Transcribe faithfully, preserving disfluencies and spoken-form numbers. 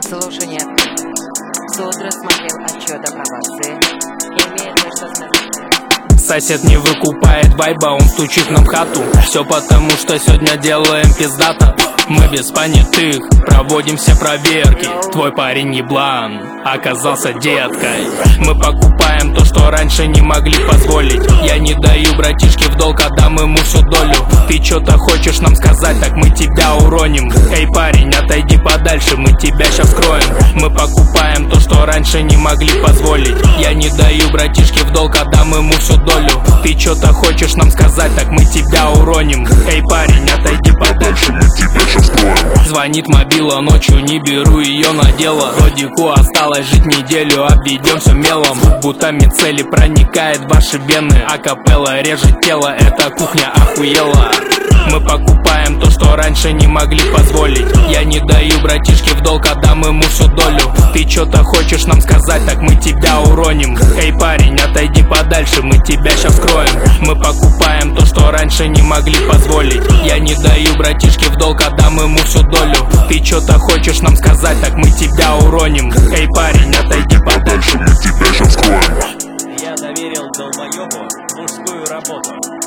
Слушание. Суд рассмотрел отчет о пробации. Имеет на что сказать. Сосед не выкупает вайба, он стучит нам в хату. Все потому, что сегодня делаем пиздато. Мы без понятых, проводим все проверки. Твой парень еблан, оказался деткой. Мы покупаем то, что раньше не могли позволить. Я не даю братишке в долг, отдам ему всю долю. Ты что-то хочешь нам сказать, так мы тебя уроним. Эй, парень, отойди подальше, мы тебя сейчас скроем. Мы покупаем то, что раньше не могли позволить. Я не даю братишке в долг, отдам ему всю долю. Ты что-то хочешь нам сказать, так мы тебя уроним. Эй, парень, отойди подальше, мы тебя сейчас скроем. Звонит мобила ночью, не беру ее на дело. Родику осталось жить неделю, обведем все мелом. Будто мицели проникает в ваши вены. Акапелла режет тело, эта кухня охуела. Мы покупаем то, что раньше не могли позволить. Я не даю братишке в долг, отдам ему всю долю. Ты что-то хочешь нам сказать, так мы тебя уроним. Эй, парень, отойди подальше, мы тебя сейчас скроем. Мы покупаем то, что раньше не могли позволить. Я не даю братишке в долг, отдам ему всю долю. Ты что-то хочешь нам сказать, так мы тебя уроним. Эй, парень, отойди подальше, мы тебя сейчас скроем. Я доверил долбоебу мужскую работу.